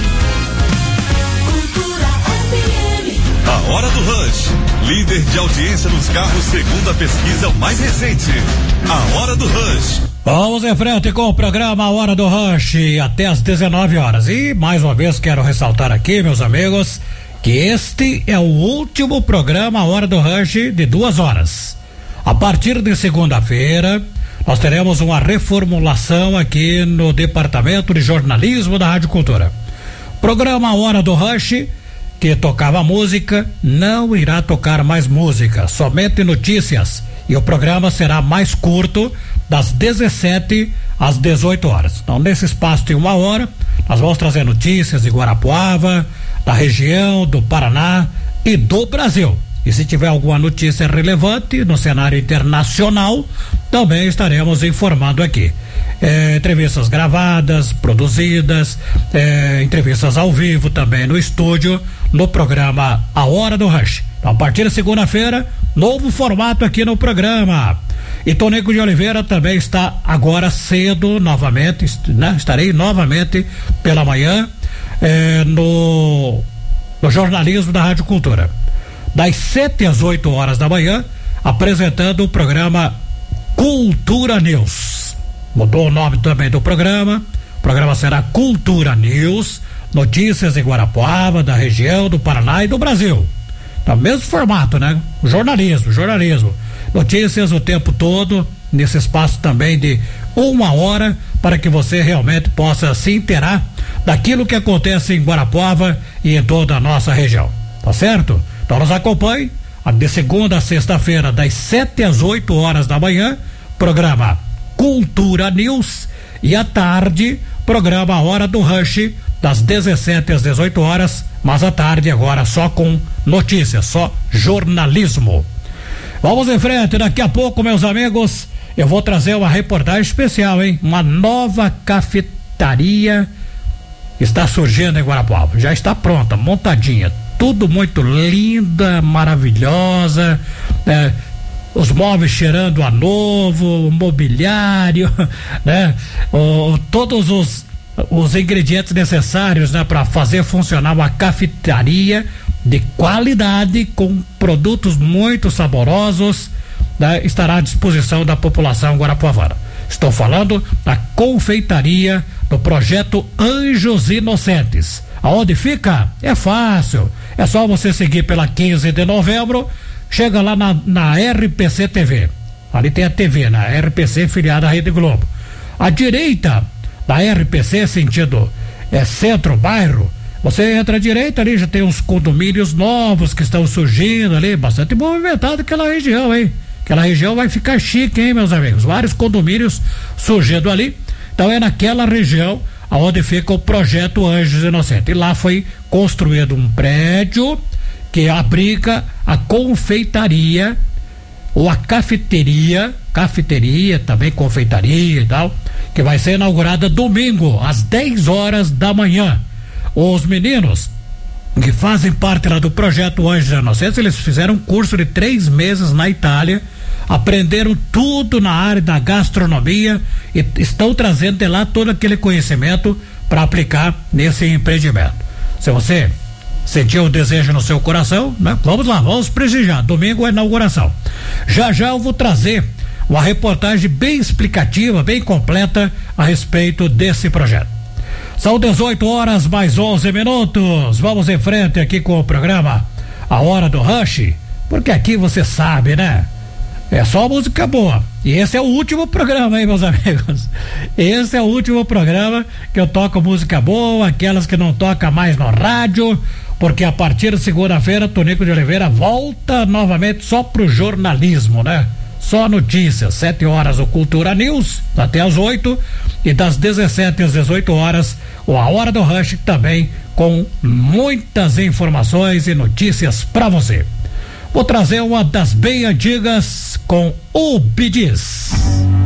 Cultura F M. A Hora do Rush, líder de audiência nos carros segundo a pesquisa mais recente. A Hora do Rush. Vamos em frente com o programa A Hora do Rush até às dezenove horas. E mais uma vez quero ressaltar aqui, meus amigos, que este é o último programa A Hora do Rush de duas horas. A partir de segunda-feira, nós teremos uma reformulação aqui no Departamento de Jornalismo da Rádio Cultura. Programa A Hora do Rush, que tocava música, não irá tocar mais música, somente notícias. E o programa será mais curto, das dezessete às dezoito horas. Então, nesse espaço de uma hora, nós vamos trazer notícias de Guarapuava, da região, do Paraná e do Brasil. E se tiver alguma notícia relevante no cenário internacional, também estaremos informando aqui. É, entrevistas gravadas, produzidas, é, entrevistas ao vivo também no estúdio, no programa A Hora do Rush. Então, a partir de segunda-feira, novo formato aqui no programa. E Tonico de Oliveira também está agora cedo, novamente, né? Estarei novamente pela manhã é, no, no jornalismo da Rádio Cultura. Das sete às oito horas da manhã, apresentando o programa Cultura News. Mudou o nome também do programa. O programa será Cultura News, notícias em Guarapuava, da região, do Paraná e do Brasil. Tá, mesmo formato, né? Jornalismo, jornalismo. Notícias o tempo todo, nesse espaço também de uma hora, para que você realmente possa se inteirar daquilo que acontece em Guarapuava e em toda a nossa região. Tá certo? Então nos acompanhe de segunda a sexta-feira, das sete às oito horas da manhã, programa Cultura News, e à tarde, programa A Hora do Rush, das dezessete às dezoito horas, mas à tarde agora só com notícias, só jornalismo. Vamos em frente, daqui a pouco, meus amigos, eu vou trazer uma reportagem especial, hein? Uma nova cafetaria está surgindo em Guarapuava, já está pronta, montadinha, tudo muito linda, maravilhosa, né? Os móveis cheirando a novo, o mobiliário, né? O, todos os, os ingredientes necessários, né? Para fazer funcionar uma cafetaria de qualidade, com produtos muito saborosos, né? Estará à disposição da população guarapuavana. Estou falando da confeitaria do projeto Anjos Inocentes. Aonde fica? É fácil, é só você seguir pela quinze de novembro, chega lá na, na R P C T V, ali tem a T V, na R P C filiada à Rede Globo. À direita da R P C, sentido é centro-bairro, você entra à direita ali, já tem uns condomínios novos que estão surgindo ali, bastante movimentado aquela região, hein? Aquela região vai ficar chique, hein, meus amigos? Vários condomínios surgindo ali. Então é naquela região aonde fica o projeto Anjos Inocentes. E lá foi construído um prédio que abriga a confeitaria ou a cafeteria, cafeteria, também confeitaria e tal, que vai ser inaugurada domingo, às dez horas da manhã. Os meninos que fazem parte lá do projeto Anjos Inocentes, eles fizeram um curso de três meses na Itália, aprenderam tudo na área da gastronomia e estão trazendo de lá todo aquele conhecimento para aplicar nesse empreendimento. Se você sentiu o desejo no seu coração, né? Vamos lá, vamos prestigiar. Domingo é a inauguração. Já já eu vou trazer uma reportagem bem explicativa, bem completa a respeito desse projeto. São dezoito horas mais onze minutos. Vamos em frente aqui com o programa A Hora do Rush, porque aqui você sabe, né? É só música boa. E esse é o último programa, hein, meus amigos? Esse é o último programa que eu toco música boa, aquelas que não toca mais no rádio, porque a partir de segunda-feira, Tonico de Oliveira volta novamente só pro jornalismo, né? Só notícias, sete horas o Cultura News, até às oito, e das dezessete às dezoito horas, o A Hora do Rush, também com muitas informações e notícias para você. Vou trazer uma das bem antigas com o Bee Gees.